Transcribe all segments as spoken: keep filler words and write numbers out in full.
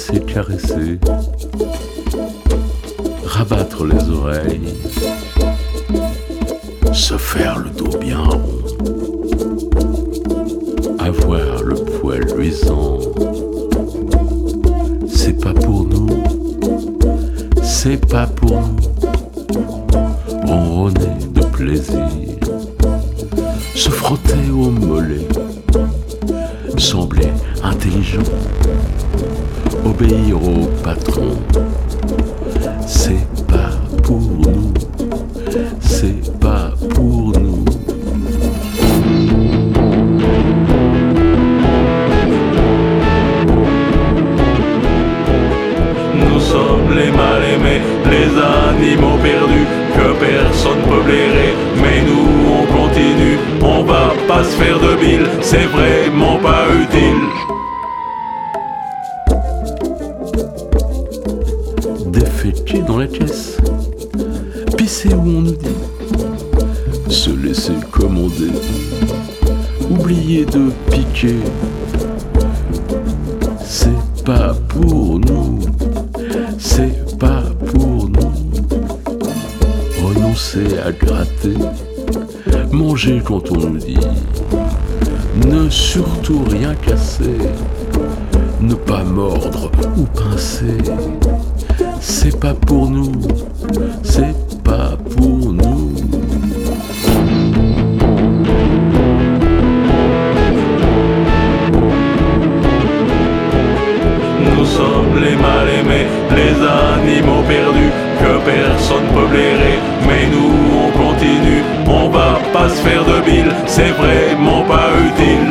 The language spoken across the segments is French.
laisser caresser, rabattre les oreilles, se faire le dos bien rond, avoir le poil luisant. C'est pas pour nous, c'est pas pour nous. Ronronner de plaisir, se frotter au mollet, sembler intelligent, obéir au patron. C'est pas pour nous, c'est pas pour nous. Nous sommes les mal-aimés, les animaux perdus, que personne peut blairer. Mais nous on continue, on va pas se faire de bile, c'est vraiment pas utile. Déféquer dans la caisse, pisser où on nous dit, se laisser commander, oublier de piquer. C'est pas pour nous, c'est pas pour nous. Renoncer à gratter, manger quand on nous dit, ne surtout rien casser, ne pas mordre ou pincer. C'est pas pour nous, c'est pas pour nous. Nous sommes les mal-aimés, les animaux perdus, que personne peut blairer. Mais nous on continue, on va pas se faire de bile, c'est vraiment pas utile.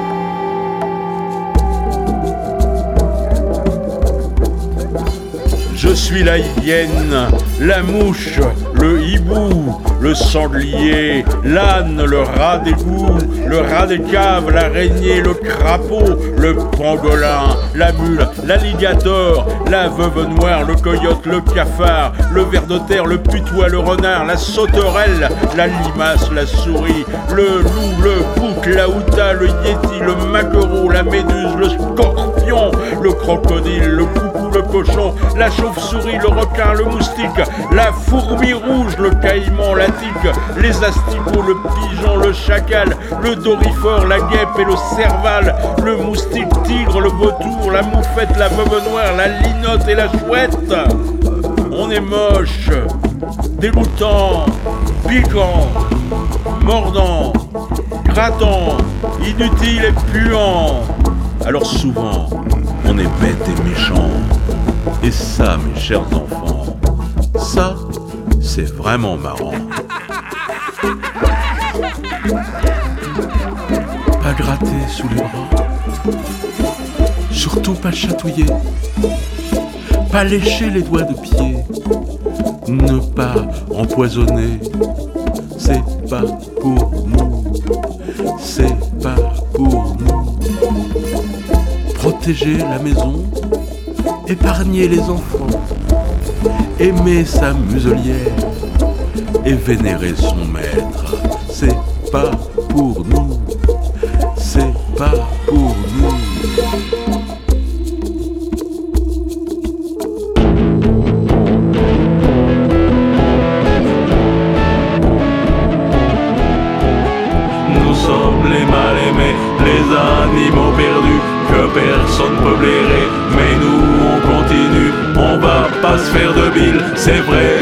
Je suis la hyène, la mouche, le hibou, le sanglier, l'âne, le rat d'égout, le rat des caves, l'araignée, le crapaud, le pangolin, la mule, l'alligator, la veuve noire, le coyote, le cafard, le ver de terre, le putois, le renard, la sauterelle, la limace, la souris, le loup, le bouc, la outa, le yéti, le maquereau, la méduse, le scorpion, le crocodile, le coucou, le cochon, la chauve-souris, le requin, le moustique, la fourmi rouge, le caïman, la tique, les asticots, le pigeon, le chacal, le dorifort, la guêpe et le serval, le moustique tigre, le vautour, la moufette, la veuve noire, la linotte et la chouette. On est moche, dégoûtant, piquant, mordant, grattant, inutile et puant. Alors souvent, on est bête et méchant. Et ça, mes chers enfants, ça, c'est vraiment marrant. Pas gratter sous les bras, surtout pas chatouiller, pas lécher les doigts de pied, ne pas empoisonner. C'est pas pour nous, c'est pas pour nous. Protéger la maison, épargner les enfants, aimer sa muselière et vénérer son maître. C'est pas pour nous, c'est pas pour nous. Nous sommes les mal-aimés, les animaux perdus, que personne peut blairer. Mais nous on continue, on va pas se faire de bile, c'est vrai.